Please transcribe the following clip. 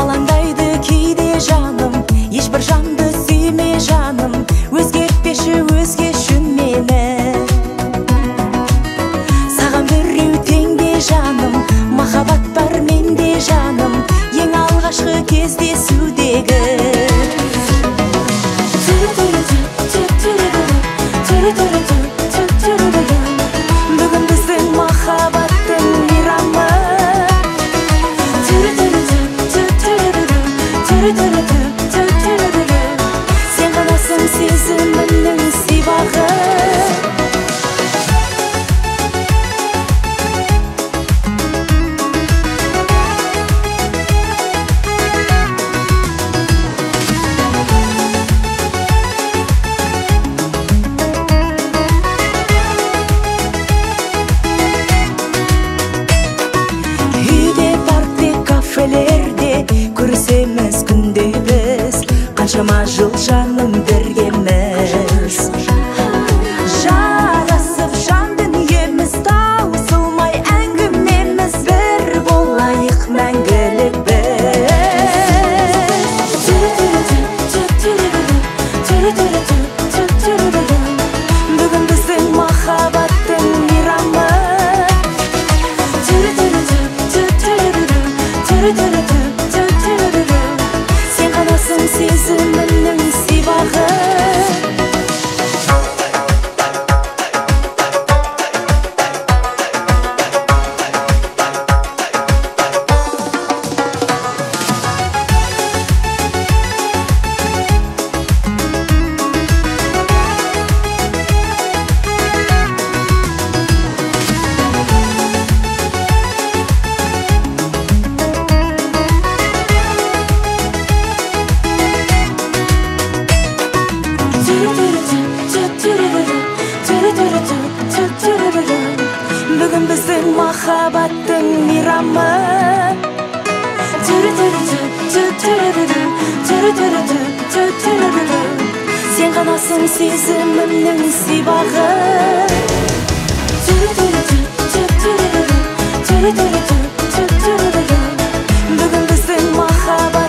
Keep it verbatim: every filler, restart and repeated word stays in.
алаңдайды кейде жаным, ешбір жанды сүйме жаным, өзгертпеші өзгеші мені. Саған біреу тең бе жаным, махаббат бар менде жаным, ең алғашқы кездесудегі. Бүгін біздің махаббаттың мейрамы. Сен ғанасың сезімімнің сипағы. Көрісеміз күнде біз, қаншама жыл жаным біргеміз. Жарасып жан дүниеміз, таусылмай әңгімеміз, бір болайық мәңгілік біз. Бүгін біздің махаббаттың мейрамы. Сен ғанасың сезімімнің сипағы. Бүгін біздің махаббаттың мейрамы. Сен ғанасың сезімімнің сипағы. Бүгін біздің махаббаттың